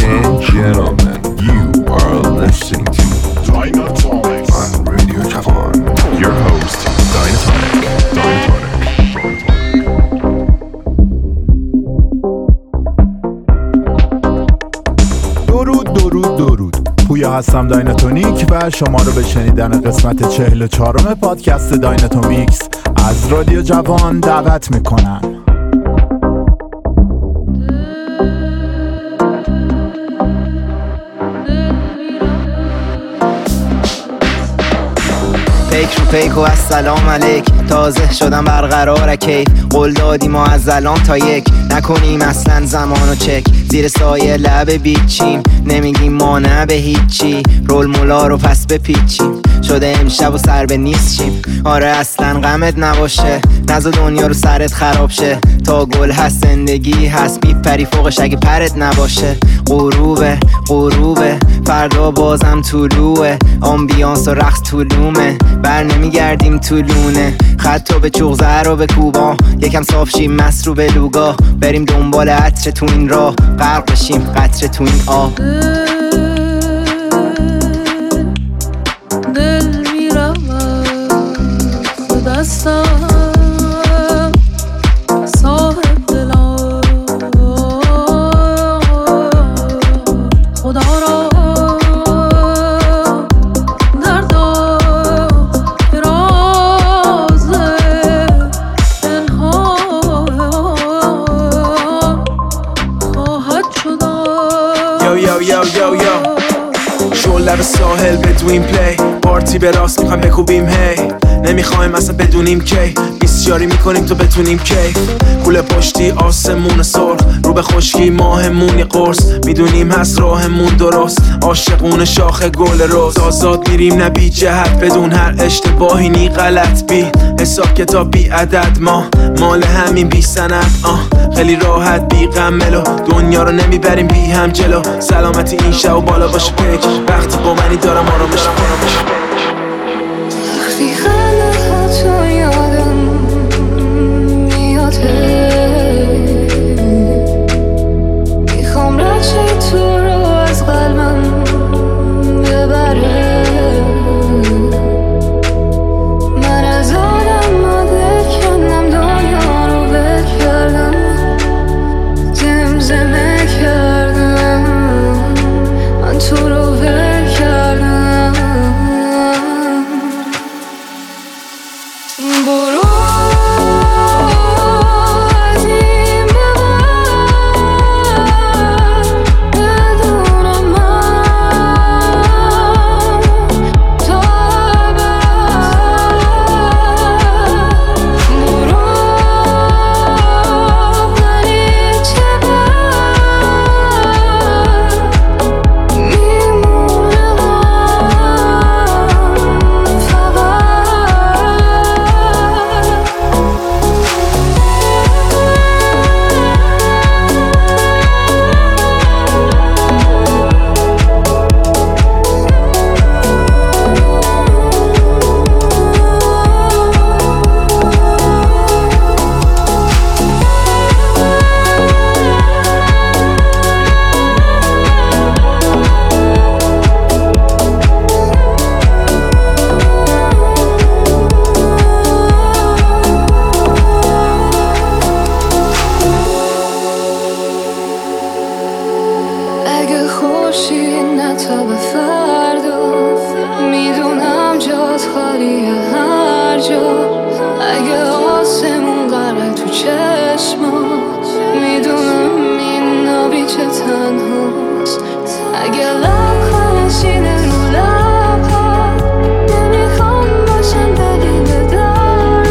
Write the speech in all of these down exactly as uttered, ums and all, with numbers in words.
and gentlemen, you are listening to Dynatonic on Radio Javan. Your host, Dynatonic. Dynatonic. درود درود درود. پویا هستم، دایناتونیک، و شما رو به شنیدن قسمت چهل و چهارم پادکست دایناتومیکس از رادیو جوان دعوت میکنم. پیک رو پیک و السلام علیک، تازه شدم برقرار کیف، قول دادی ما از الان تا یک نکنیم اصلا زمانو چک، زیر سایه لب بیچیم نمیگیم ما نه به هیچی، رول مولا رو پس بپیچیم، شده امشب و سر به نیست شیم، آره اصلا غمت نباشه، نزا دنیا رو سرت خراب شه، تا گل هست زندگی هست، میپری فوقش اگه پرت نباشه، غروبه غروبه فردا بازم طلوعه، آمبیانس و رقص طولومه، بر نمیگردیم طولونه، خطا به چغزر و به کوبا، یکم صاف شیم مست رو به لوگا، بریم دنبال عطر تو این راه، غرق بشیم قطره تو این آب. دل میرود دستم صاحب دلا، خدا را دردا که راز انها خواهد شدن. یو یو یو یو یو شعله به ساحل بدویم پلی، پارتی به راست میخوایم بکوبیم هی، نمیخوایم اصلا بدونیم کی، بیسیاری میکنیم تو بتونیم کیف، کوله پشتی آسمون سرخ، رو به خشکی ماهمونی قرص، میدونیم هست راهمون درست، عاشقون شاخ گل روز، آزاد میریم نه بی جهت، بدون هر اشتباهی نی غلط بی حساب کتاب بی عدد، ما مال همین بی سند، آه خیلی راحت بی غم ملو، دنیا رو نمیبریم بی هم جلو، سلامتی این شب و بالا باشه پیک، وقتی با منی دارم آرامش آرامش وقتی خلقت تو یادم میاده، میخوام رچه تو رو از قلبم ببره، من از آدم ماده کندم دنیا رو بکردم، زمزمه کردم من تو رو بکردم، برو از این به بعد بدونم من تا ابد، برو ولی چقدر میمونم فقط. اگه خورشید نتابه فردا، میدونم جات خالیه هر جا، اگه آسمون غرق تو چشمات، میدونم این نبی چه تنهاست، اگه لبخند شینه رو لبات، نمیخوام باشم دلیل دردم،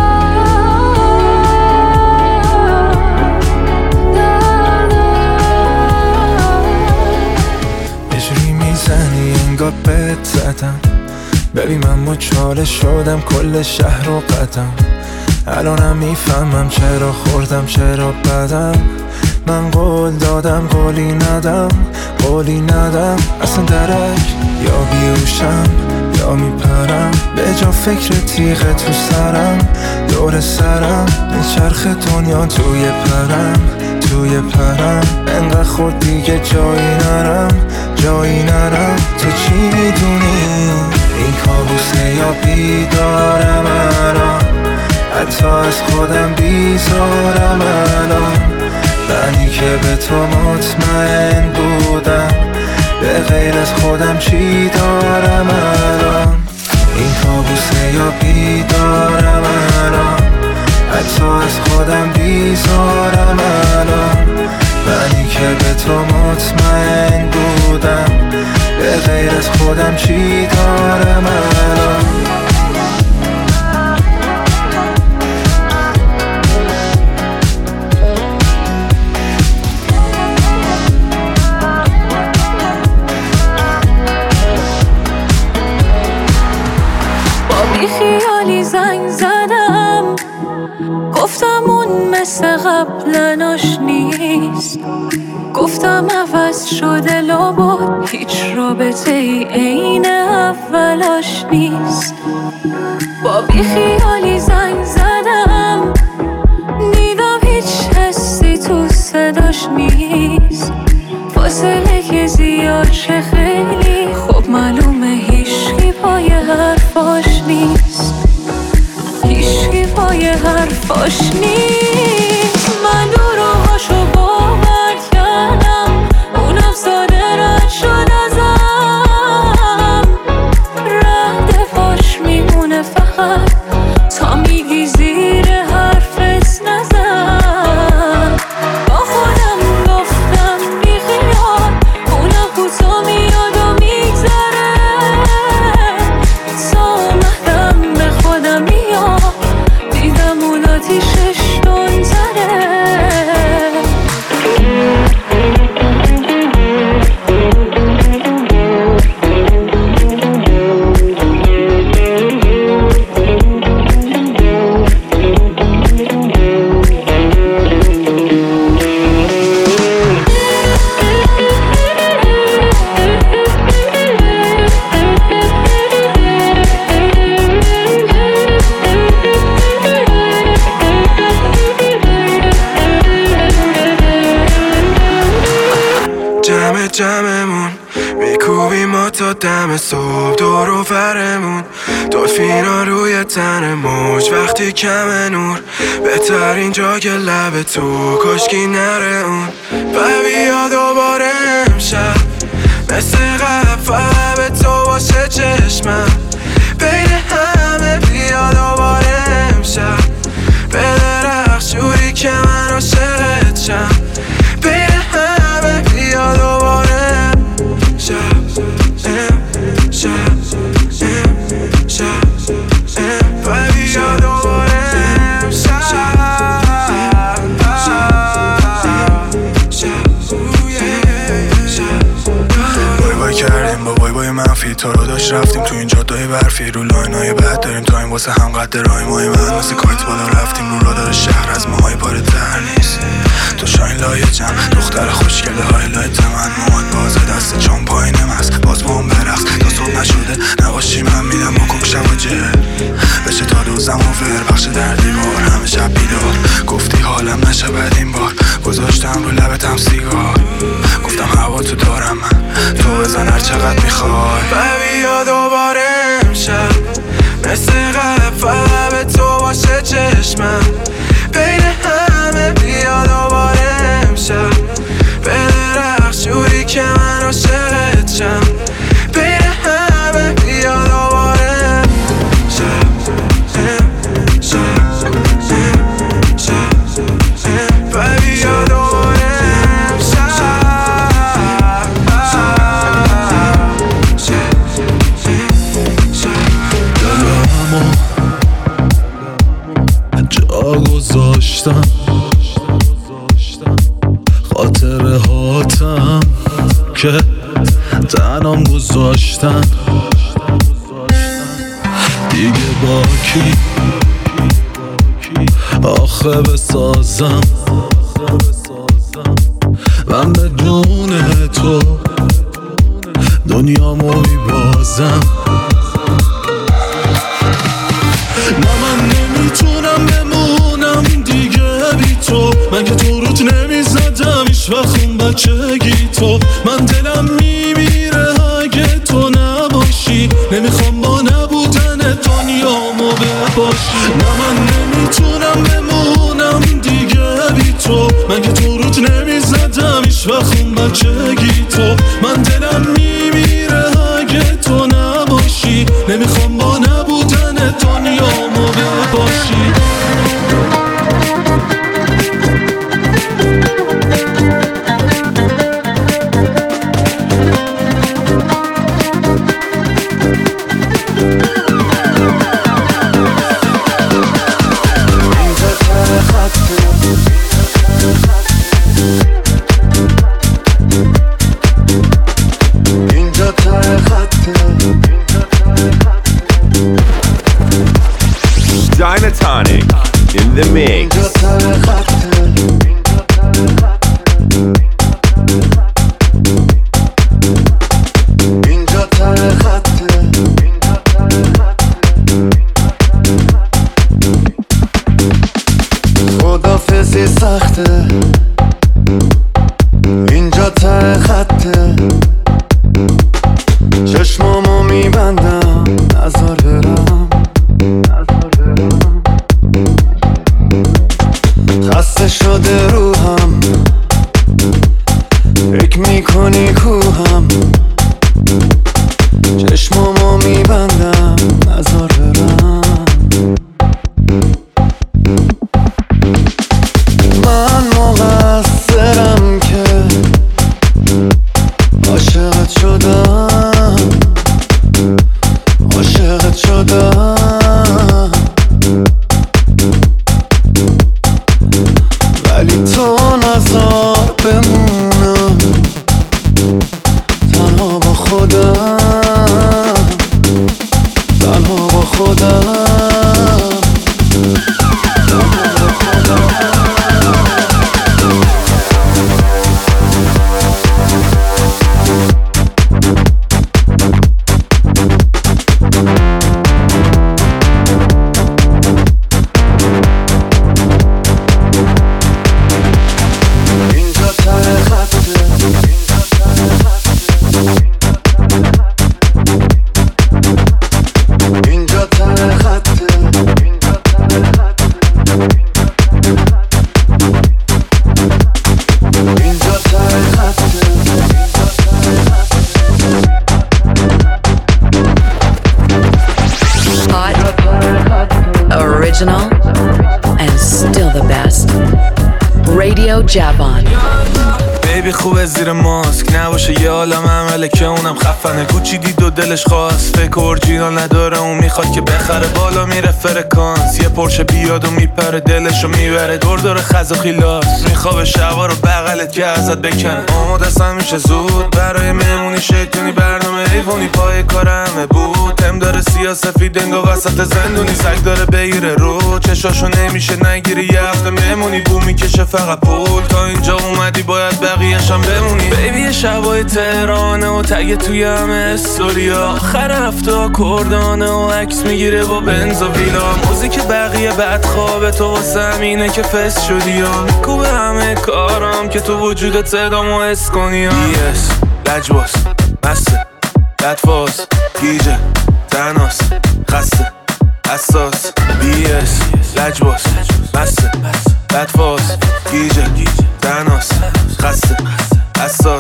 یه جوری میزنی انگار بهت زدم، ببین من مچاله شدم کل شهر رو قدم، الانم میفهمم چرا خوردم چرا بدم، من قول دادم قولی ندم قولی ندم، اصلا درک یا بیوشم یا میپرم، به جا فکر تیغ تو سرم، دور سرم به چرخ دنیا توی پرم، توی پرم، انقدر خود دیگه جایی نرم جایی نرم. تو چی میدونی این کابوسه یا بیدارم الان؟ حتی از خودم بیزارم الان. منی که به تو مطمئن بودم، به غیر از خودم چی دارم الان؟ این کابوسه یا بیدارم الان؟ حتی از خودم بیزارم الان. منی که به تو مطمئن بودم، به غیر از خودم چی دارم الان؟ خیالی زنگ زدم، گفتم اون مثل قبلناش نیست. گفتم عوض شده لابد، هیچ رابطه ای عین اولاش نیست. با بی خیالی زنگ زدم، دیدم هیچ حسی تو صداش نیست. فاصله که زیاد چه خیلی، خب معلومه هیچکی پای حرفاش نیست. هیچکی پای حرفاش نیست. من دروغاشو باور کردم، اونم ساده رد شد ازم. رد پاش میمونه فقط، تا میگی زیر حرفت نزن. با خودم گفتم بی خیال، اونم کوتا میاد و میگذره. تا اومدم به خودم میاد، دیدم اون آتیشش دونتره. جمع جمعمون میکوبیم ما تا دم صبح دور و برمون. دلفینا روی تن موج وقتی کم نور، بهترین جا که لب تو کاشکی نره اون. بیا دوباره امشب مثل قبل فقط تو باشه چشمم. بین همه بیا دوباره امشب، به درخش جوری که من عاشقت شم. بین همه بیا دوباره شب شب شب و بیا دوباره شب بای بای کردیم با بای بای منفی، تو رو داشت رفتیم تو این جادای برفی. رو لاینای بد داریم تا این واسه هم قد رای مای من. واسه کایت بالا رفتیم رو رادار شهر، از موهای پاره تر نیست. تو شاین لایه جم دختر خوشگله های لایت من. مواد بازه دست چون پایینم هست، باز با هم برقص تا صبح نشده نباشی. من میدم و ککشم و جه بشه تا دوزم و ور بخش در دیوار. همه شب بیدار گفتی حالم نشه بد این بار. گذاشتم رو لبتم سیگار، گفتم هوا تو دارم من، تو بزن هر چقدر میخوای. بیا دوباره امشب مثل قبل فقط به تو باشه چشمم. بین همه بیا دوباره امشب، به درخش جوری که من عاشقت شم. بین همه بیا دوباره شب شب شب و بیا دوباره امشب دلمو جا گذاشتم، خاطره هاتم که تنام گذاشتن. دیگه با کی آخه بسازم من بدون تو دنیامو میبازم. نه من نمیتونم بمونم دیگه بی تو، من که تو روت نمیزم. خون بچگی تو. من دلم میمیره اگه تو نباشی، نمیخوام با نبودن دنیامو بباشی. نه من نمیتونم بمونم دیگه بی تو، من که تو رود نمیزدم هیچ وقت خون بچگی تو. من دلم میمیره اگه تو نباشی، نمیخوام با نبودن دنیامو بباشی. Dynatonic in the mix. خدافزی سخته، اینجا ته خطه. چشمامو میبندم نظر برم، خسته شده روحم، فکر میکنی کوهم. چشمامو میبندم نظر برم. من مقصرم که عاشقت شدم، عاشقت شدم. ولی تو نذار بمونم تنها با خودم، تنها با خودم. Original and still the best. Radio Javon. بیبی خوبه زیر ماسک نباشه یه عالم عمله که اونم خفنه. کوچی دید و دلش خواست، فکر اورجینال نداره اون میخواد که بخره. بالا میره فرکانس، یه پرشه بیاد و میپره دلشو میبره. دور دور خز و خیلاس میخوابه شبا رو بغلت که ازت بکنه. آماده است همیشه زود برای مهمونی شیطونی، برنامه ایوونی پای کار همه بود. هم داره سیاسفید انگا وسط زندونی، سگ داره بگیره رو چشاشو نمیشه نگیری. یه هفته مهمونی بو میکشه فقط پول، تا اینجا اومدی باید بقیه‌شم بمونی. بیبی شبای تهرانه و تگ توی همه استوریا، آخر هفته کردانه و عکس میگیره با بنز و ویلا. موزیک بقیه بد خوابه تو واسه همینه که فست شدی یا میکوبه همه کارم که تو وجودت صدامو حس کنی. بی اس لجباس مسته لطفاس گیجه تناس خسته حساس. بی اس لجباس مسته لطفاس گیجه تناس خسته حساس.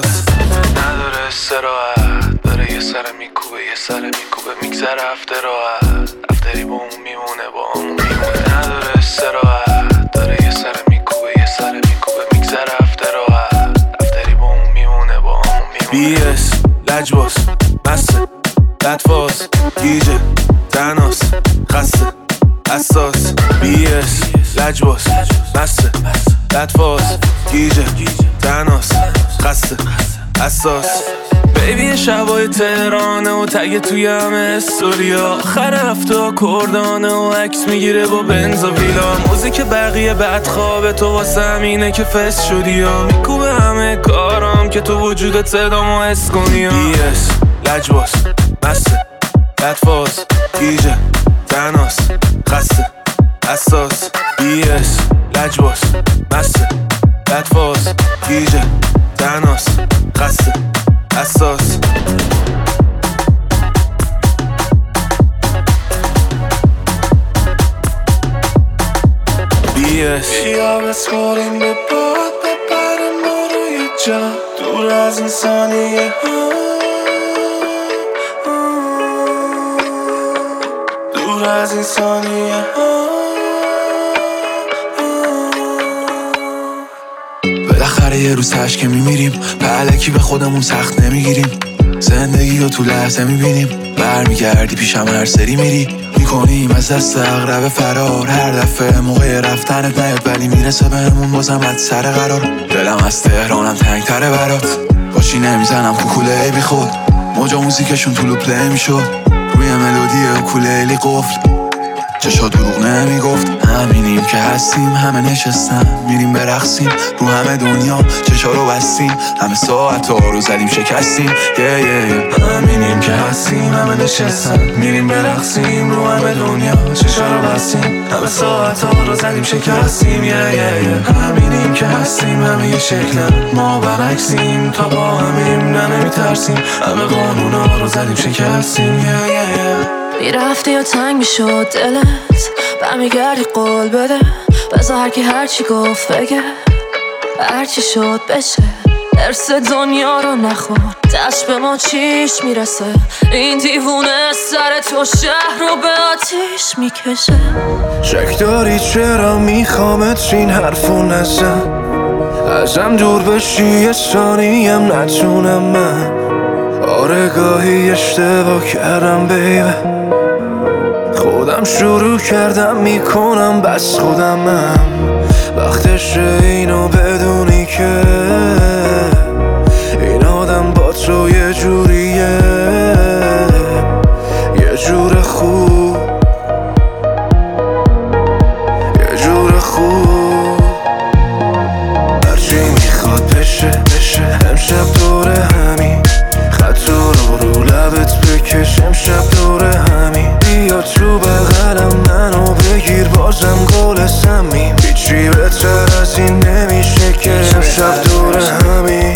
نداره استراحت، داره یه سر میکوبه یه سر میکوبه میگذره هفته راحت. هفتری با اون میمونه با اون میمونه. نداره استراحت، داره یه سر میکوبه یه سر میکوبه میگذره هفته راحت. هفتری با اون میمونه با اون میمونه. بی اس لجباس مسته لطفاس گیجه تناس خسته حساس. بی اس لجباس مسته لطفاس گیجه تناس خسته حساس. بیبی شبای تهرانه و تگ توی همه استوریا، آخر هفته کردانه و عکس میگیره با بنز و ویلا. موزیک بقیه بد خوابه تو واسه همینه که فست شدی یا میکوبه همه کارم که تو وجودت صدامو حس کنی. بی اس لجباس مسته لطفاس گیجه تناس خسته حساس. بی اس لجباس مسته لطفاس گیجه تناس خسته حساس بیا بسپاریم به باد ببرم ما روی جا دور از این ثانیه ها دور از این ثانیه ها بالاخره یه روز تشک میمیریم پهلکی به خودمون سخت نمیگیریم زندگی رو تو لحظه میبینیم برمیگردی پیشم هر سری میری میکنیم از دست اغرب فرار هر دفعه موقع رفتنت نیاد ولی میرسه بهمون بازم از سر قرار دلم از تهرانم تنگ تره برات باشی نمیزنم کوکوله بی خود موجا موزیکشون طولو پلی میشد روی ملودی اوکولیلی قفل چشا دروغ نمیگفت همینیم که هستیم همه نشستن میریم برقصیم رو همه دنیا چشا رو بستیم همه ساعت ها رو زدیم شکستیم yeah, yeah, yeah. همینیم که هستیم همه نشستن میریم برقصیم رو همه دنیا چشا رو بستیم همه ساعت ها رو زدیم شکستیم yeah, yeah, yeah. همینیم که هستیم همه یه شکلن ما برعکسیم تا با همیم نه نمیترسیم همه قانون ها رو زدیم شکستیم yeah, yeah, yeah. میرفتی یا تنگ میشد دلت برمیگردی قول بده بذار هرکی هرچی گفت بگه هرچی شد بشه ارس دنیا رو نخور دست به ما چیش میرسه این دیوونه سر تو شهر رو به آتیش میکشه شک داری چرا میخوامت این حرفو نزن ازم دور بشی یه ثانیم نتونم من آره گاهی اشتباه کردم بیبه خودم شروع کردم میکنم بس خودمم وقتشه اینو بدونی که این آدم با تو یه جوریه یه جور خوب یه جور خوب هرچی میخواد بشه بشه امشب دوره همین خط رو رو لبت بکش امشب دوره همین بیا تو بغلم منو بگیر بازم گل سمیم هیچی بهتر از این نمیشه که امشب دوره همین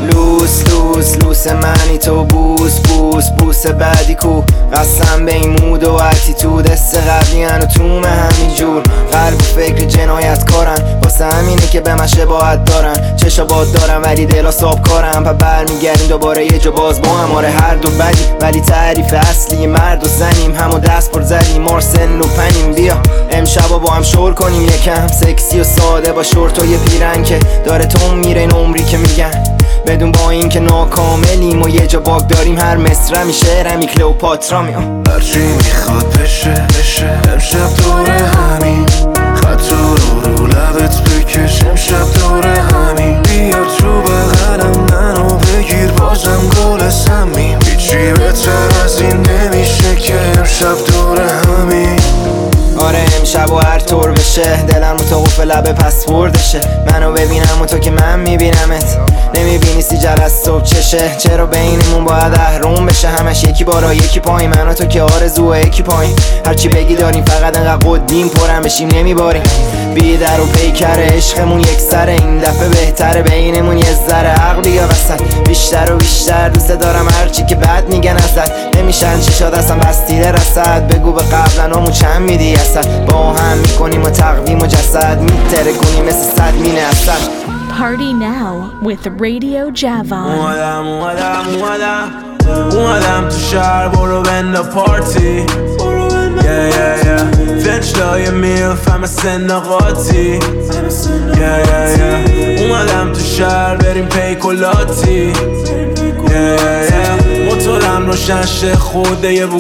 لوس لوس لوس منی تو بوس بوس بوس بعدی کو قسم به این مود و اتیتود است قبلی هنو تومه همین جور قلب و فکر جنایت کارن واسه همینه که به من شباهت دارن چشا باد دارن ولی دلا ساب کارن پا برمیگردیم دوباره یه جا باز با هم آره هر دو بدی ولی تعریف اصلی مرد و زنیم همو دست پر زدیم مارسن و پنیم بیا امشبا با هم شور کنیم یکم سکسی و ساده با شورت و یه پیرن که داره تو میره این عمری که میگن بدون با این که ناکاملیم و یه جا باگ داریم هر مصرع میشه رمی کلئوپاترا میام هرچی میخواد بشه بشه امشب دوره همین خط رو رو لبت بکش امشب دوره همین بیا تو بغلم منو بگیر بازم گل سمیم هیچی بهتر از این نمیشه که امشب دوره همین آره امشب و هر طور بشه دلم رو تا قفل لبه پسوردشه منو ببینم و تو که من میبینمت نمیبینی سیجر از صبح چشه چرا بینمون باید اهرم بشه همش یکی بالا یکی پایین من و تو که آرزوه یکی پایین هرچی بگی داریم فقط انقدر قدیم پرم بشیم نمیباریم بی در و پیکر عشقمون یک سر این دفعه بهتره بینمون یه ذره عقل بیا وسط بیشتر و بیشتر دوست دارم هرچی که بد میگن ازت نمیشن چی شد اصلا بستیده رسد بگو به قبلن همون چند میدی اصلا با هم میکنیم و تقویم و جسد میتره کنیم مثل صد مینه اصلا Party now with Radio Javon. اومدم اومدم اومدم اومدم تو شهر برو بند پارتی yeah, yeah, yeah. فنچلای میلف همه سن قاطی yeah, yeah, yeah. اومدم تو شهر بریم پیکولاتی yeah, yeah, yeah. موتورم روشن شه خوده یه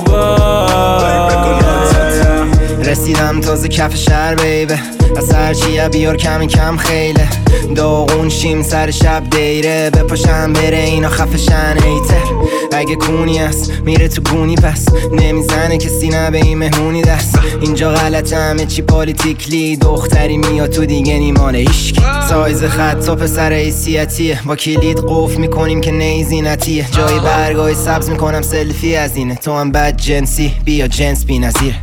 بوگار رسیدم تازه کف شهر بیبه از هرچیه بیار کمی کم خیله داغون شیم سر شب دیره بپاشم بره اینا خفشن ایتر اگه کونی است میره تو گونی پس نمیزنه کسی نه به این مهمونی دست اینجا غلط همه چی پالیتیکلی دختری میاد تو دیگه نیمانه ایشکی سایز خط تا پسر حیثیتیه با کلید قفل میکنیم که نیزینتیه جای برگای سبز میکنم سلفی از اینه تو هم بد جنسی بیا جنس بی نظیره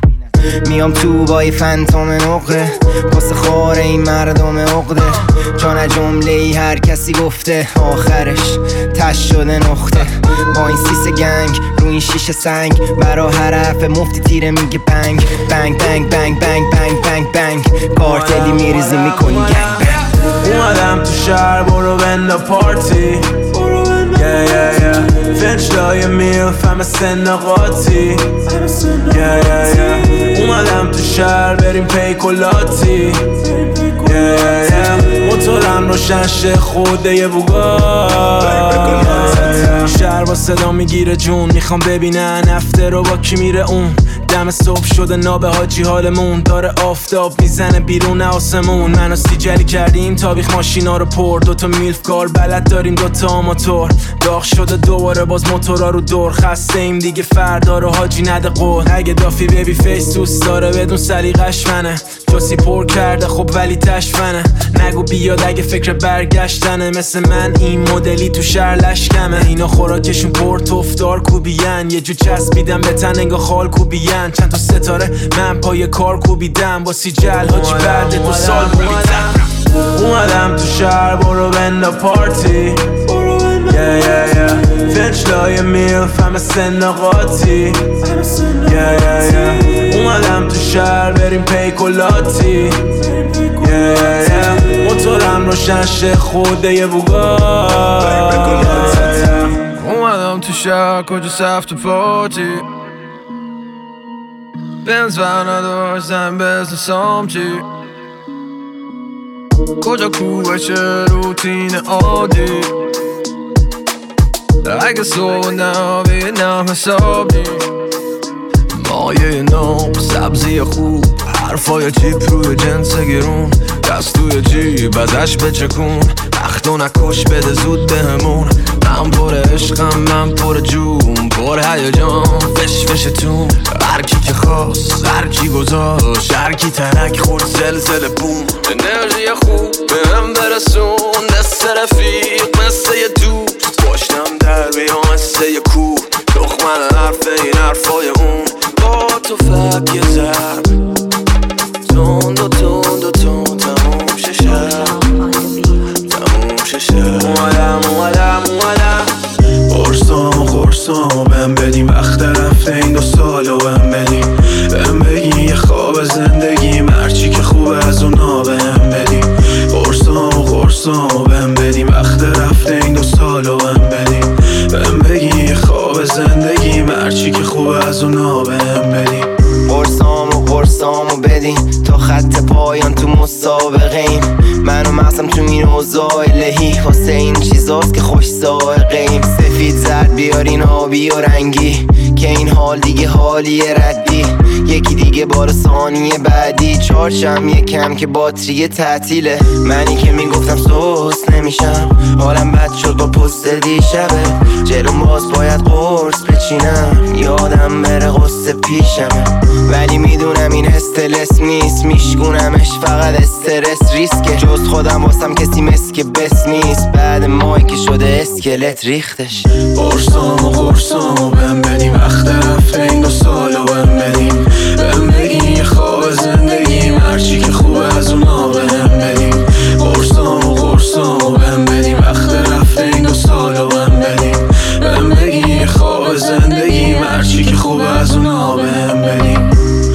میام تو با یه فنتوم نقره قصه خواره این مردم عقده چون از جمله ای هر کسی گفته آخرش تش شده نقطه با این سیس گنگ رو این شیشه سنگ برا هر حرف مفتی تیره میگه بنگ بنگ بنگ بنگ بنگ بنگ بنگ بنگ کارتلی میریزی میکنی گنگ بنگ اومدم تو شهر برو بندا پارتی yeah, yeah, yeah. فنچ لای میلف همه سن قاطی yeah, yeah, yeah. اومدم تو شهر بریم پیکولاتی yeah, yeah, yeah. موتورم روشن شه خوده یه بوگار شهر با صدا میگیره جون میخوام ببینن افته رو با کی میره اون دم صبح شده نابه حاجی حالمون داره آفتاب میزنه بیرون آسمون منو سیجلی کردیم تابیخ ماشینا رو پر دوتا میلف کار بلد داریم دوتا آماتور داغ شده دوباره باز موتورا رو دور خسته ایم دیگه فردا رو حاجی نده قول اگه دافی بیبی فیس دوست داره بدون سلیقش منه جاسی پر کرده خب ولی تشفنه نگو بیاد اگه فکر برگشتنه مثل من این مدلی تو شهر لشکمه اینا خوراکشون پر تفدار کوبیان یه جو چسبیدم به تن انگا خال کوبیان چند تا ستاره من پای کار کوبیدم با سی جل حاجی بعد دو سال بولیدم اومدم تو شهر برو بندا پارتی yeah, yeah, yeah. فنچ لای میلف همه سن قاطی yeah, yeah, yeah. اومدم تو شهر بریم پیکولاتی yeah, yeah, yeah. موتورم روشن شه خوده یه بوگار اومدم تو شهر کجا سفت پارتی بنز و نداشتم بزن سامچی کجا کوبه چه روتین عادی اگه صبح نبینم حسابی مایه نام سبزی خوب حرفای چیپ روی جنس گرون دست توی جیب ازش بچکون وقتو نکش بده زود بهمون من پر عشقم من پر جون پر هیجان فش فش تو هر کی که خواست هر کی گذاشت هر کی ترک خورد زلزله بوم انرژی خوب بهم برسون دست رفیق مثل یه دوست باشنم در بیام مثل یه کوه دخمن حرف این حرفای اون با تو فک یه ضرب تند و تند و تند تموم شه شب تموم شه شب اومدم اومدم اومدم قرصام و قرصام بهم بدیم وقت رفته این دو سالو بهم بدیم بهم بگی یه خواب زندگی مرچی که خوبه از اونا بهم بدیم قرصام و قرصام بهم بدیم وقت رفته این دو سالو بهم بدیم بهم بگی یه خواب زندگی مرچی که خوبه از اونا بهم بدیم قرصام و قرصامو بدین تا خط پایان تو مسابقه ایم منو مغزم تو این اوضاع الهی واسه این چیزاست که خوش سائقه ایم سفید زرد بیارین آبی و رنگی که این حال دیگه حالی ردی یکی دیگه بار ثانیه بعدی چارشم یکم که باتری تعطیله منی که میگفتم سوس نمیشم حالم بد شد با پست دیشبه جلوم باز باید قرص بچینم یادم بره قصه پیشمه ولی میدونم این استرس نیست میشگونمش فقط استرس ریسکه جز خودم واسم کسی مثل که بس نیست بعد مای که شده اسکلت ریختش قرصام و قرصام بهم بدیم وقت رفته این دو سالو بهم بدیم بهم بگی یه خواب زندگی مرچی که خوبه از اونا بهم بدیم قرصام و قرصام بهم بدیم وقت رفته این دو سالو بهم بدیم بهم بگی یه خواب زندگی مرچی که خوبه از اونا بهم بدیم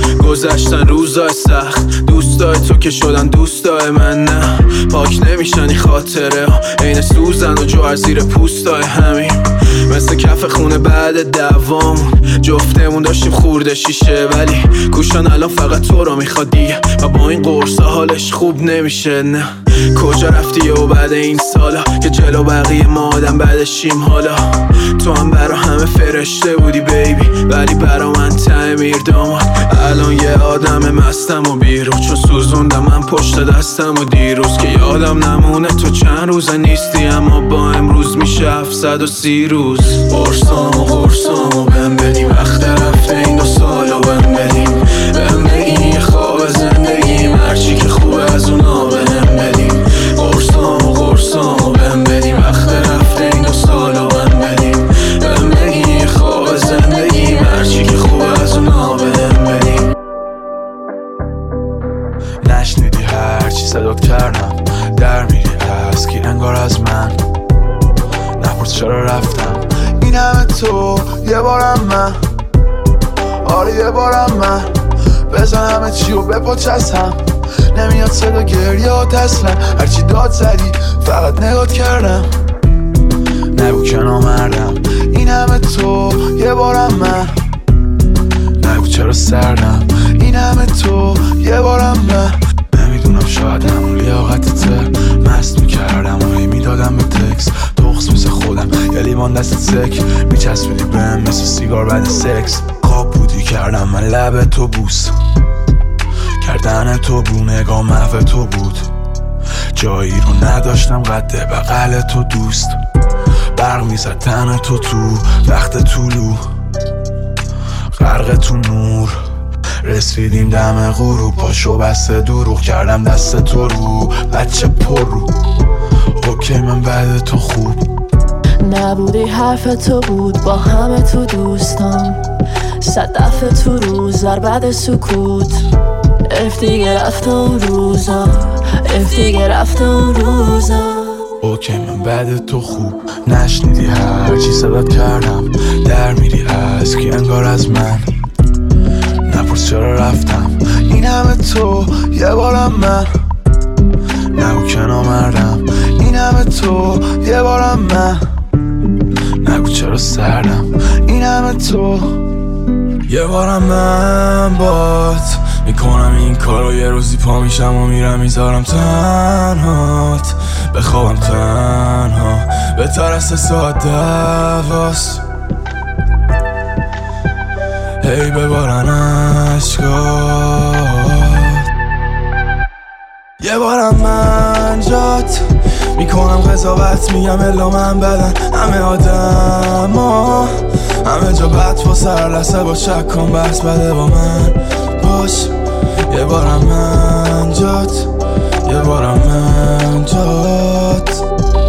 گذشتن روزای سخت دوستای تو که شدن دوستای من نه پاک نمیشن این خاطره عین سوزن و جوهر زیر پوستای همین مثل کف خونه بعد دوامون جفتمون داشتیم خورده شیشه ولی کوشان الان فقط تو رو میخواد دیگه و با این قرصا حالش خوب نمیشه نه کجا رفتی و بعد این سالا که جلو بقیه ما آدم بعدشیم حالا تو هم برا همه فرشته بودی بیبی ولی برا من تعمیر داماد الان یه آدم مستم و بیرون چون سوزوندم من پشت دستم و دیروز که یادم نمونه تو چند روزه نیستی اما با امروز میشه هفتصد و سی روز قرصام و قرصام بهم بدیم وقت رفته این دو سالو بهم بدیم بهم بگی یه خواب زندگی مرچی که خوبه از اونا بهم بدیم قرصام و قرصام بهم بدیم وقت رفته این دو سالو بهم بدیم بهم بگی یه خواب زندگی مرچی که خوبه از اونا بهم بدیم چرا رفتم این همه تو یه بارم من، آره یه بارم من بزن همه چی و بپاچستم، نمیاد صدا گریه و تسلم، هرچی داد زدی فقط نگات کردم، نگو که نامردم این همه تو یه بارم من، نگو چرا سردم این همه تو یه بارم من، نمیدونم شاید همون لیاقتته، مست میکردم و هی میدادم به تکس، تخص مثل خودم یه لیوان دست سک میچسبیدی بهم مثل سیگار بعد سکس، خواب بودی کردم من لب تو بوس، کردن تو بو نگاه محو تو بود، جایی رو نداشتم قد بغل تو دوست، برق میزد تن تو تو وقت طولو، غرق تو نور رسیدیم دم غروب، پاشو بسته دروغ کردم دست تو رو بچه پر رو، اوکی من بعد تو خوب نبودی حرف تو بود با همه تو دوستان، صد دفعه تو روز در بعد سکوت، اف دیگه رفت اون روزا، اف دیگه رفت اون روزا، اوکی من بعد تو خوب نشنیدی هر چی صدات کردم، در میری از کی انگار از من، نپرس چرا رفتم این همه تو یه بارم من، نگو که نامردم این همه تو یه بارم من، نگو چرا سردم این همه تو یه بارم من بات میکنم این کارو، یه روزی پا میشم و میرم میذارم تنهات، بخوابم تنها بهتر از سه ساعت دواست، هی ببارن عشقات، یه بارم من جات میکنم قضاوت، میگم الا من بدن همه آدم ها، همه جا بد با سر لسه با شک کن بس بده با من باش، یه بارم من جات، یه بارم من جات،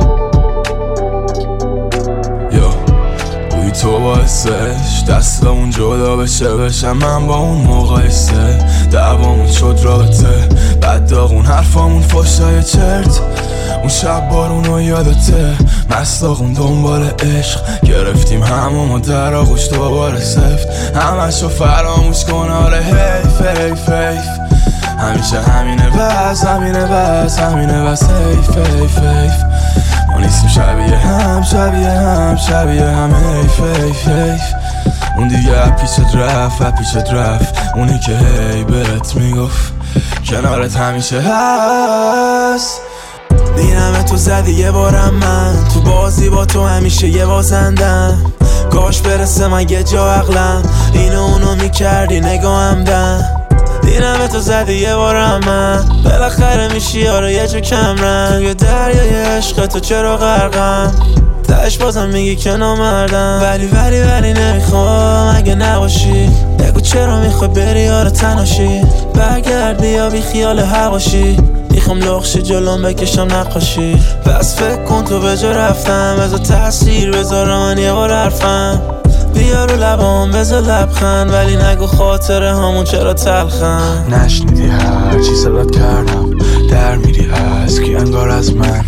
یا بوی تو باعثش دستمون جدا بشه بشم من با اون مقایسه، دعوامون شد رابطه بعد داغون حرفامون فشای چرت، اون شب بارونو یادته مستاقون دنبال عشق، گرفتیم همومو در آغوش دوباره سفت، همشو فراموش کن آره حیف حیف حیف، همیشه همینه بس همینه بس همینه بس حیف حیف حیف، ما نیستیم شبیه هم شبیه هم شبیه هم حیف حیف حیف، اون دیگه پیشت رفت پیشت رفت، اونی که هی بهت میگفت کنارت همیشه هست، دینمه تو زدی یه بارم من، تو بازی با تو همیشه یه بازندم، کاش برسه من یه جا عقلم، اینو اونو میکردی نگاهم دم، دینمه تو زدی یه بارم من، بالاخره میشی آره یه جا کمرم، توی دریای عشق تو چرا غرقم، تش بازم میگی که نامردم، ولی ولی ولی نمیخوام اگه نباشی، بگو چرا میخوای بری آره تناشی، برگرد بیا بی خیال هواشی، میخوام لخشی جلوم بکشم نقاشی، بس فکر کن تو به جا رفتم، بذار تاثیر بذار من یه بار حرفم، بیا رو لبام بذار لبخند، ولی نگو خاطره همون چرا تلخن، نشنیدی هر چی صدات کردم، در میری از کی انگار از من،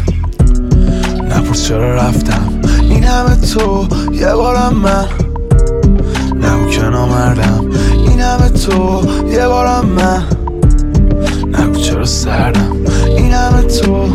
نپرس چرا رفتم این همه تو یه بارم من، نگو که نامردم این همه تو یه بارم من، نگو چرا سردم این همه تو،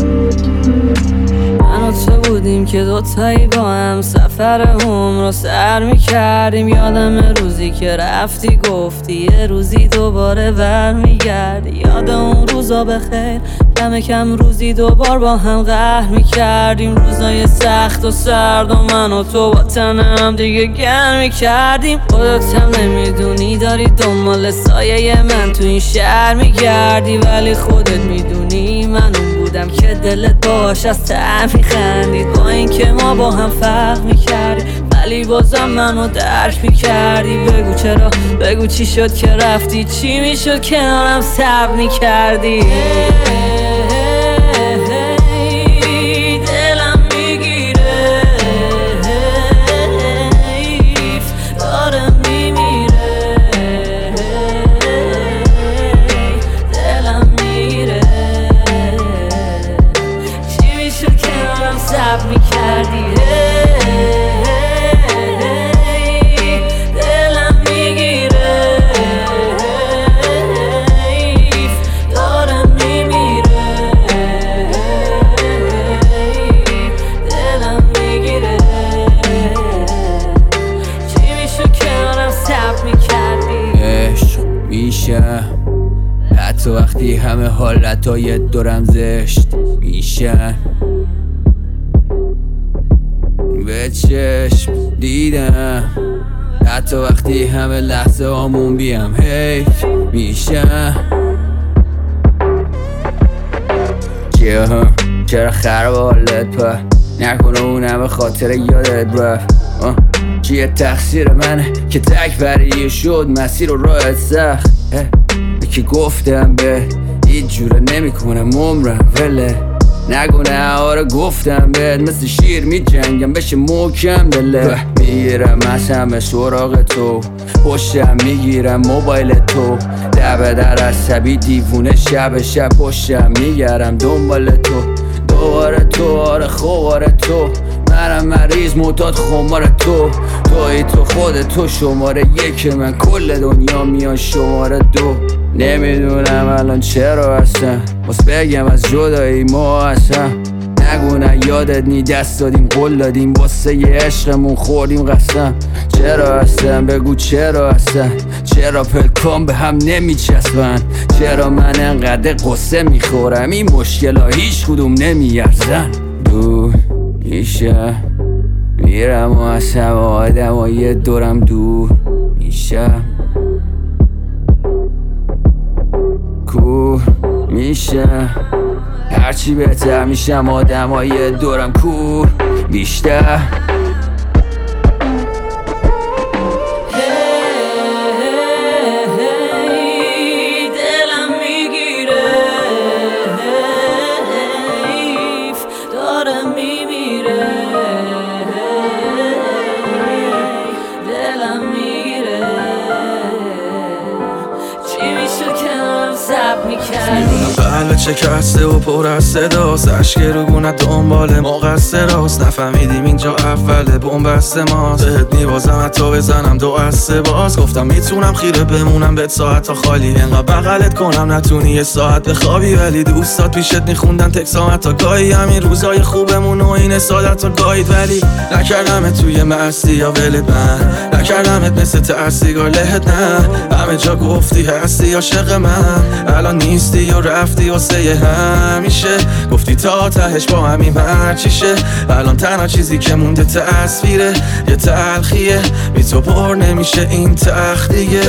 من و تو بودیم که دوتایی با هم سفر هم رو سر میکردیم، یادم روزی که رفتی گفتی یه روزی دوباره بر میگردی، یاد اون روزا بخیر کم کم روزی دوبار با هم قهر میکردیم، روزای سخت و سرد و من و تو با تنم دیگه گرم میکردیم، خودت هم نمیدونی داری دنبال سایه من تو این شهر میگردی، ولی خودت میدونی من اون بودم که دلت باش از ته میخندید، با این که ما با هم فرق میکردیم ولی بازم منو درک میکردی، بگو چرا بگو چی شد که رفتی، چی میشد کنارم صبر میکردی، دلم میگیره داره میمیره، دلم میگیره، چی میشد کنارم صبر میکردی، وقتی همه حالتهای دورم زشت میشن به چشم دیدم، حتی وقتی همه لحظه هامون بیم حیف میشن. چیه ها چرا خراب حالت پا نکنه اونم به خاطر یادت رفت. چیه تقصیر منه که تک بریه شد مسیر و راحت سخت. که گفتم به هیچ جوره نمی کنم عمرم وله نگونه آره گفتم بهت مثل شیر می جنگم بشه محکم دله. میگیرم از همه سراغ تو پشتم میگیرم موبایل تو دبه در عصبی دیوونه شب شب پشتم میگرم دنبال تو دوباره تو آره خوباره تو منم مریض معتاد خمار تو توی تو خود تو شماره یک من کل دنیا میان شماره دو. نمیدونم الان چرا هستم بس بگم از جدایی ما هستم نگونه یادت نی دست دادیم قول دادیم واسه یه عشقمون خوردیم قسم. چرا هستم بگو چرا هستم چرا پلکام به هم نمیچسبن چرا من انقدر قصه میخورم این مشکل ها هیچ کدوم نمیارزن. دور میشه میرم و از همه آدم و یه دورم دور میشم کور میشه هرچی بهتر میشم آدم ها یه دورم کور بیشتر. قلب شکسته و پر از صداست عشق رو گونه دنبال مقصر راست نفهمیدیم اینجا اوله بومبست ماست بهت میبازم حتی بزنم دو از سه باز گفتم میتونم خیره بمونم بهت ساعت تا خالی انقدر بغلت کنم نتونی یه ساعت بخوابی ولی دوستات پیشت میخوندن تکسامت تا گاهی همین روزای خوبمون و این سادت تا گاهید ولی نکردمت توی مستی یا ولت من نکردمت مثل ترسیگار لهت نه همه جا گفتی هستی عاشق من الان نیستی یا رفتی واسه یه همیشه گفتی تا تهش با همین مرچیشه الان تنها چیزی که مونده تصویره یه تلخیه بی تو پر نمیشه این تخت دیگه.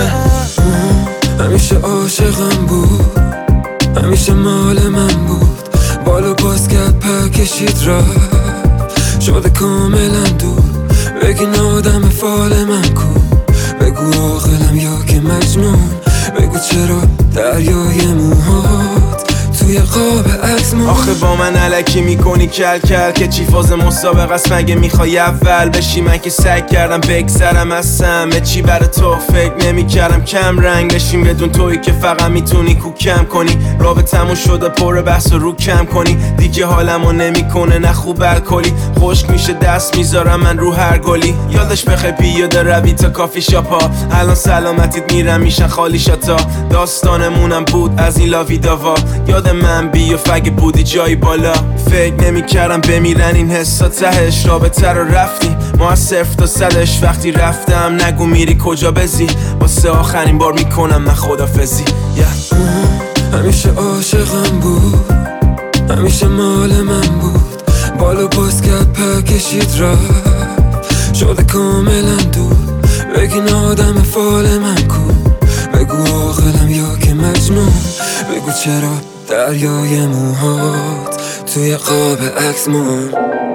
همیشه عاشقم بود همیشه مال من بود بالا باز کرد پر کشید رفت شده کاملا دور بگین آدم فال من کو بگو عاقلم یا که مجنون بگو چرا دریای موهات توی قاب عکس موهات آخه با من علکی میکنی کل کل که چی فاز مسابقه است مگه میخوای اول بشی من که سعی کردم بگذرم از سمه چی برای تو فکر نمیکردم کم رنگ بشیم بدون تویی که فقط میتونی کو کم کنی رابطمون شده پر بحث و رو کم کنی دیگه حالمو نمیکنه نه خوب الکلی خشک میشه دست میذارم من رو هر گلی یادش بخیر پیاده روی تا کافی شاپا الان سلامتیت میرم میشن خالی شاتا داستانمونم بود از این لاوی داوا یاد من بی و فگ بودی جایی بالا فکر نمی کردم بمیرن این حسا تهش رابطه رو رفتیم ما از صفر تا صدش وقتی رفتم نگو میری کجا بزی واسه آخرین بار میکنم من خدافزی yeah. همیشه عاشقم بود همیشه مال من بود بالا باز کرد پر کشید رفت شده کاملا دور بگین آدم فال من کو بگو عاقلم یا که مجنون بگو چرا دریای موهات توی قاب عکس موهات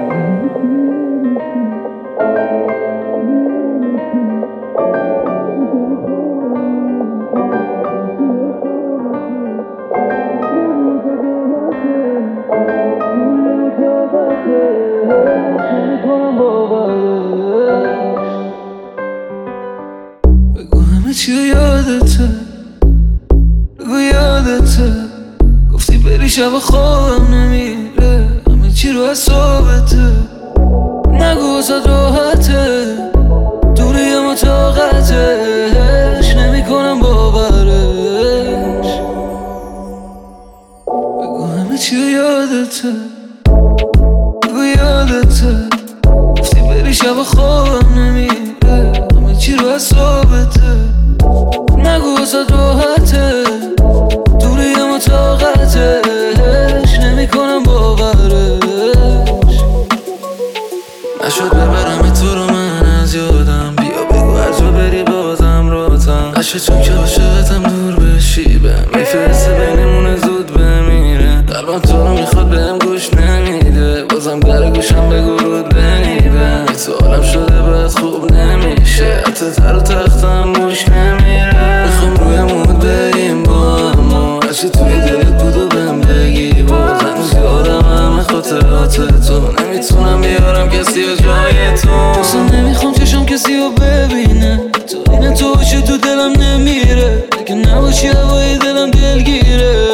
بگو همه چی یادته بگو یادته گفتی بری شب خوابم نمیره همه چی رو از صحبته نگو واسه راحته دوری اما طاقتش نمی کنم باورش بگو همه چی یادته بگو یادته گفتی بری شب خوابم نمیره همه چی رو از صحبته نگو واسه راحته دوری اما طاقتش نشد ببرم تو رو من از یادم، بیا بگو هر جا بری بازم راتم نشد چون که عاشقتم دور بشی بهم میفرسته بینمونه زود بمیره قلبم تو رو میخواد بهم گوش نمیده بازم در گوشم بگو رود بنیده تو عالم شده باید خوب نمیشه حتی تر و تختم گوش نمیره میخوام روی مود بریم با اما هرچی توی دلت بود و بهم بگی باز هنوز یادم همه خاطرات تو نمیتونم بیارم کسی و جای تو اصلا نمیخوام چشم کسی رو ببینه تو اینه تو باشی تو دلم نمیره اگه نباشی هوای دلم دلگیره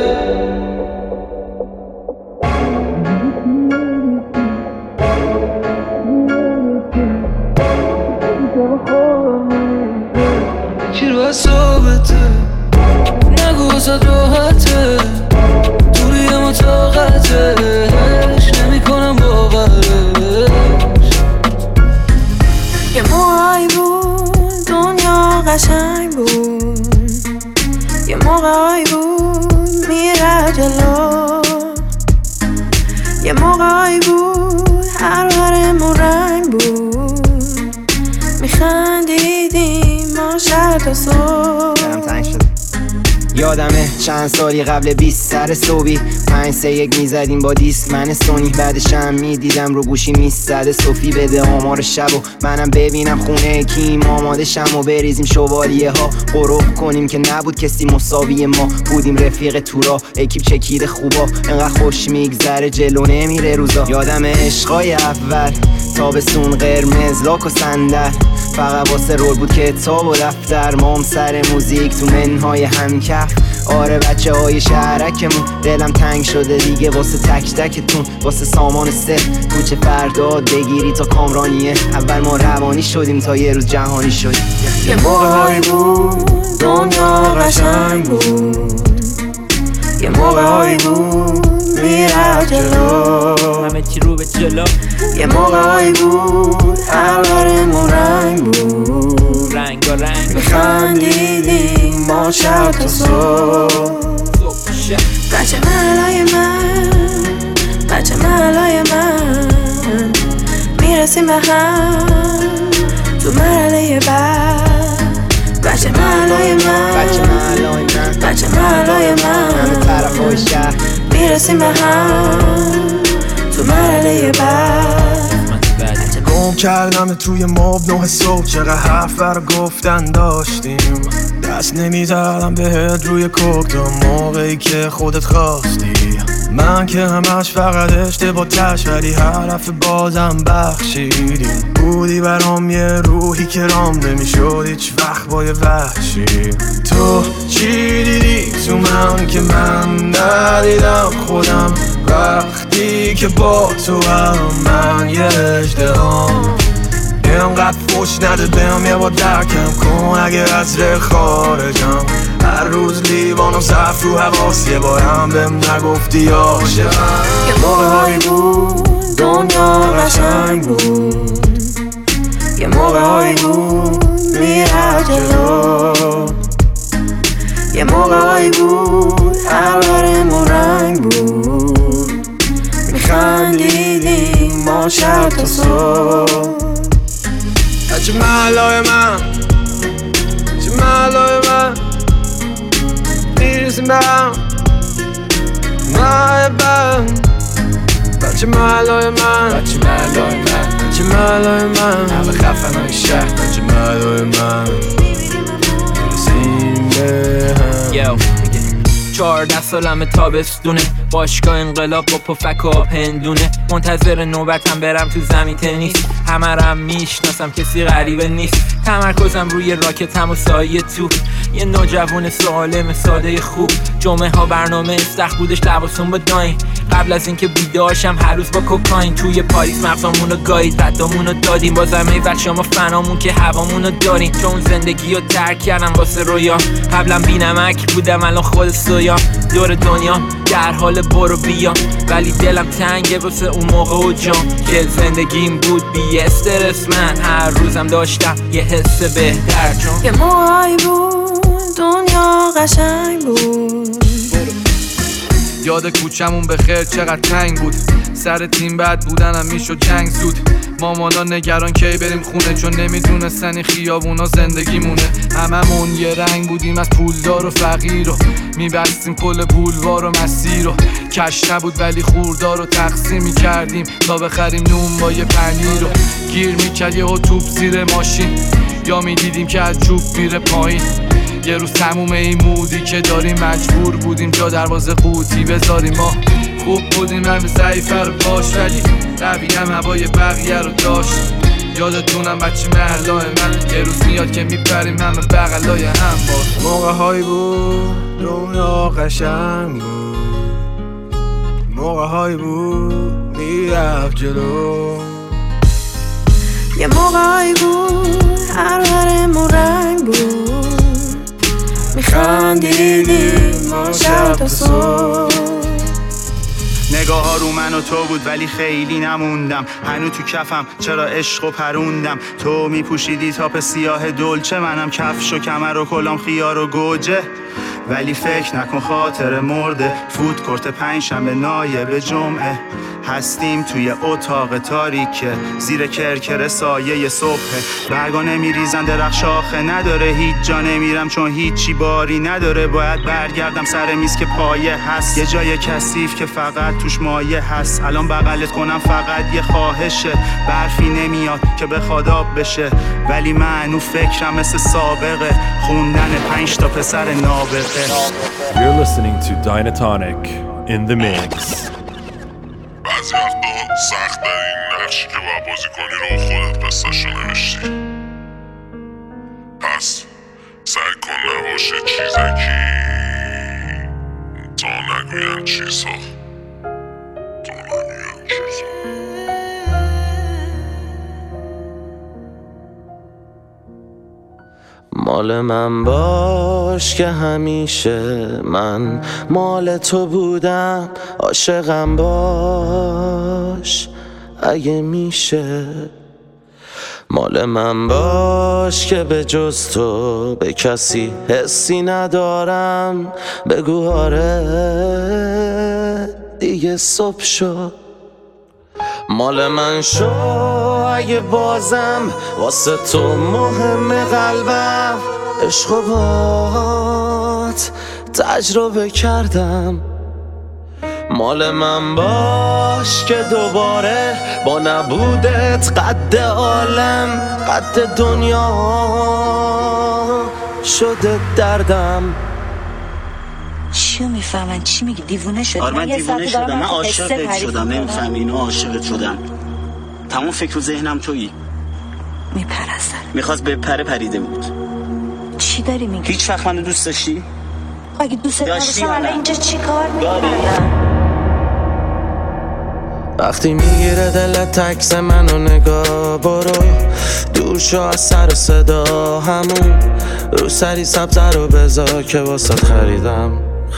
چی رو حسابته نگو واسه راحته دوری اما طاقتش نمی کنم باورش یه موقعی بود دنیا قشنگ بود یه موقعی بود میره جلو یه موقعی بود هر برمون رنگ بود میخندیدیم ما شب تا صبح دلم تنگ شد یادمه چند سالی قبل بیست سر صبحی پنج سه یک میزدیم با دیست من سونی بعدش هم میدیدم رو گوشی میزده صوفی بده آمار شب و منم ببینم خونه کیم آماده شم و بریزیم شوالیه ها قروب کنیم که نبود کسی مساوی ما بودیم رفیق تورا اکیپ چکید خوبا انقدر خوش میگذره جلو نمیره روزا یادمه عشقای اول تابستون قرمز لاک و صندل فقط واسه رول بود کتاب و دفتر مام سر موزیک تو منهای همکف آره بچه های شهرکمون دلم تنگ شده دیگه واسه تک تکتون واسه سامان سه کوچه فرداد بگیری تا کامرانیه اول ما روانی شدیم تا یه روز جهانی شدیم یه موقعی بود دنیا قشنگ بود یه موقعی بود میره جلو همه چی رو به جلو یه موقعی بود هر برمون رنگ بود رنگ و رنگ میخندیدیم ما شب تا صبح بچه محلای من بچه محلای من میرسیم به هم تو مرحله بعد بچه محلای من بچه محلای من بچه محلای من همه طرف های شهر میرسیم به هم تو مرحله بعد گم کردمت روی ماب نه صبح چقدر حرف بر گفتن داشتیم دست نمیزدم بهت روی کوک تا موقعی که خودت خواستی من که همش فقط اشتباهش ولی حرف بازم بخشیدی بودی برام یه روحی که رام نمیشد هیچ وقت با یه وحشی تو چی دیدی تو من که من ندیدم خودم وقتی که با تو هم من یه اژدهام اینقدر فوش نده بهم یه با درکم کن اگه از ره خارجم هر روز لیوانم صرف رو حواس یه بارم بهم نگفتی عاشقم یه موقعی بود دنیا قشنگ بود یه موقعی بود میره جلو یه موقعی بود هر برمون رنگ بود میخندیدیم ما شب تا صبح بچه محلای من بچه محلای من میرسیم به هم محبم بچه محلای من بچه محلای من بچه محلای من همه خفن های شهر بچه محلای من میرسیم به هم چهارده سالمه تابستونه باشگاه انقلاب با پفک و پندونه منتظر نوبتم برم تو زمین تنیس همه رم میشناسم کسی غریبه نیست تمرکزم روی راکتم و سایه تو یه نوجوان سالم ساده خوب جمعه ها برنامه استخ بودش لباسون با داین قبل از اینکه بیداشم هر روز با کوکاین توی پاریس مغزامونو گایید ردامونو دادیم بازم ای بچه ما فنامون که هوامونو داریم چون زندگی رو ترک کردم واسه رویا قبلا بینمک بودم الان خود سویا دور دنیا در حال برو بیا ولی دلم تنگه واسه اون موقع و جان که زندگیم بود بی استرس من هر روزم داشتم یه حس بهتر چون یه موقعی بود دنیا قشنگ بود یاد کوچمون به خیر چقدر تنگ بود سر تیم بد بودنم میشد جنگ زود. مامانا نگران کی بریم خونه، چون نمیدونستن این خیابونا زندگی مونه. هممون یه رنگ بودیم از پولدار و فقیر، و میبستیم کل بولوار و مسیر، و کش نبود ولی خوردار رو تقسیم میکردیم تا بخریم نون با یه پنیر. و گیر میکرد یه توپ زیر ماشین، یا میدیدیم که از چوب میره پایین. یه روز تموم این مودی که داریم مجبور بودیم جا دروازه قوطی بذاریم. ما خوب بودیم همه ضعیفه رو باش، ولی رویم هوای بقیه رو داشت. یادتونم بچه محلای من، یه روز میاد که میپریم همه بغلای هم. باز موقع های بود دنیا قشنگ بود، موقع های بود میرفت جلو. یه موقع های بود هر هرمون رنگ بود، میخندیدیم ما شب تا صبح. نگاه ها رو من و تو بود ولی خیلی نموندم، هنو تو کفم چرا عشق و پروندم. تو میپوشیدی تاپ سیاه دلچه، منم کفش و کمر و کلام خیار و گوجه. ولی فکر نکن خاطر مرده، فود کورت پنجشنبه نایب جمعه. هستیم توی اتاق تاریکه، زیر کرکر سایه صبح. برگا نمیریزن درخت شاخه نداره، هیچ جا نمیرم چون هیچی باری نداره. باید برگردم سر میز که پایه هست، یه جای کثیف که فقط توش مایه هست. الان بغلت کنم فقط یه خواهشه، برفی نمیاد که بخواد آب بشه. ولی منو فکرم مثل سابقه، خوندن پنج تا پسر نابغه. You're listening to Dynatonic in the mix. بعضی وقتا سخت در این نقشی که باید بازی کنی رو خودت قصه‌شو نوشتی، پس سعی کن نباشه چیزکی تا نگوین چیزها تا نگوین چیزها. مال من باش که همیشه من مال تو بودم، عاشقم باش اگه میشه. مال من باش که به جز تو به کسی حسی ندارم، بگو آره دیگه صبح شد. مال من شو اگه بازم واسه تو مهم قلبم، عشق و بات تجربه کردم. مال من باش که دوباره با نبودت قد عالم قد دنیا شده دردم. چیو میفهمن؟ چی میگی؟ دیوونه شدی؟ آره من دیوونه شدم، من عاشقت شدم. نمیفهمی اینو؟ عاشقت شدم. تمام فکر و ذهنم تویی. میپرستن. میخواست بپره پریده بود. چی داری میگی؟ هیچ وقت منو دوست داشتی؟ اگه دوست داشتم الان اینجا چی کار میکنم؟ وقتی میگیره دلت تکس منو نگاه برو، دور شو از سر و صدا همون رو سری سبزه رو بذار که واسه خریدم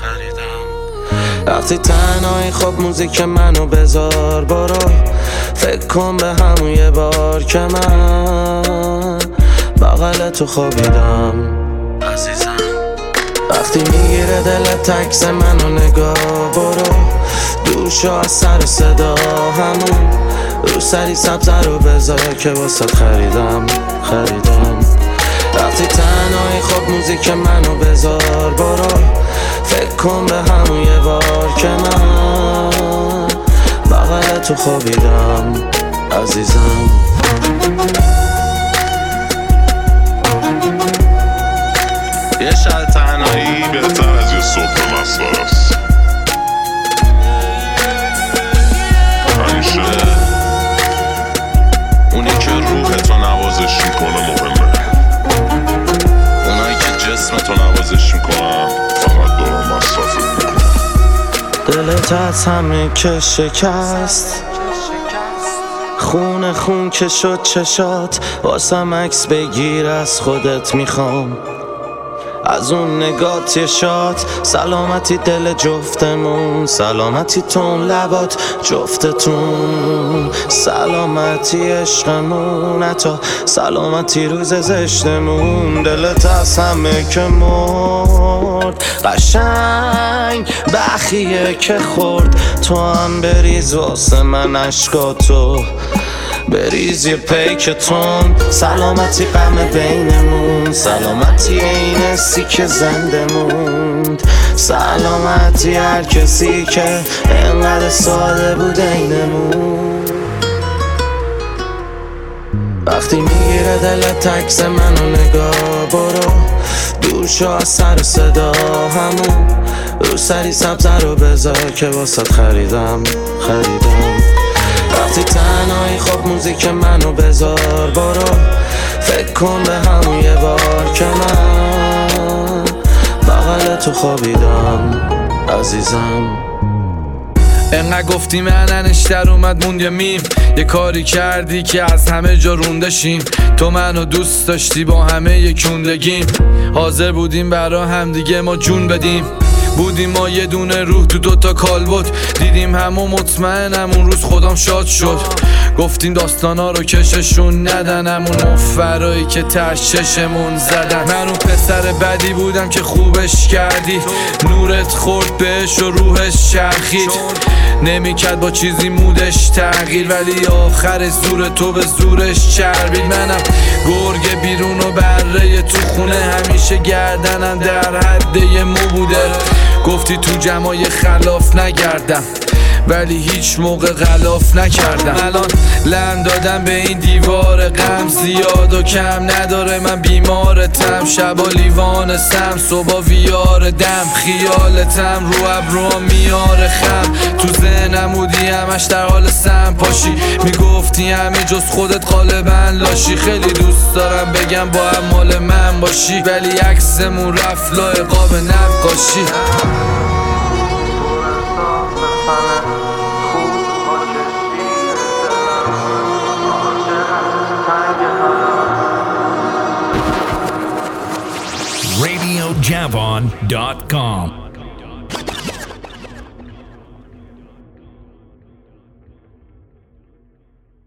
وقتی تنهایی خب موزیک منو بذار برو، فکر کن به همون یه بار که من بغل تو خوابیدم عزیزم. وقتی میگیره دلت تکس منو نگاه برو، دور شو از سر و صدا همون رو سری سبزه رو بذار که واسه خریدم خریدم وقتی تنهایی خب موزیک منو بذار برو، فکر کن به همون یه بار که من بغل تو خوابیدم عزیزم. یه شب تنهایی بهتر از یه صبح مسخره است. همیشه اونی که روحتو نوازش میکنه مهمه، اونایی که جسمتو نوازش میکنن فقط دارن مصرفت میکنن. دلت از همه که شکست، خون خون که شد چشات، واسم عکس بگیر از خودت میخوام، از اون نگات یه شاد. سلامتی دل جفتمون، سلامتی تون لبات جفتتون، سلامتی عشقمون، حتی سلامتی روز زشتمون. دلت از همه که مرد قشنگ بخیه که خورد. تو هم بریز واسه من عشقاتو، بریز یه پیکتون. سلامتی غم بینمون، سلامتی این حسی که زنده موند، سلامتی هر کسی که انقدر ساده بود اینمون. وقتی میگیره دلت عکس منو نگاه، برو دور شو از سر و صدا. همون رو سری سبزه رو بذار که واسه خریدم خریدم. وقتی تنهایی خب موزیک منو بذار، برو فکر کن به همون یه بار که من بغل تو خوابیدم عزیزم. انقدر گفتی مننش در اومد موند یه میم. یه کاری کردی که از همه جا روندشیم. تو منو دوست داشتی با همه یه کندگیم، حاضر بودیم برا هم دیگه ما جون بدیم. بودیم ما یه دونه روح تو دوتا کالبد، دیدیم همو مطمئنم اون روز خودم شاد شد. گفتیم داستانا رو کششون ندن، همون مفرایی که تش چشمون زدن. من اون پسر بدی بودم که خوبش کردی، نورت خورد بهش و روحش چرخید. نمیکرد با چیزی مودش تغییر، ولی آخر زور تو به زورش چربید. منم گرگ بیرون و بره تو خونه، همیشه گردنم در حد یه مو بوده. گفتی تو جمعای خلاف نگردم، ولی هیچ موقع غلاف نکردم. الان لم دادم به این دیوار غم، زیاد و کم نداره من بیمارتم. شبا لیوان سم، صبح ویار دم، خیالتم رو ابروام میاره خم. تو ذهنم بودی همش در حال سم پاشی، میگفتی همه جز خودت غالبا لاشی. خیلی دوست دارم بگم با هم مال من باشی، ولی عکسمون رفت لای قاب نقاشی. radio javon dot com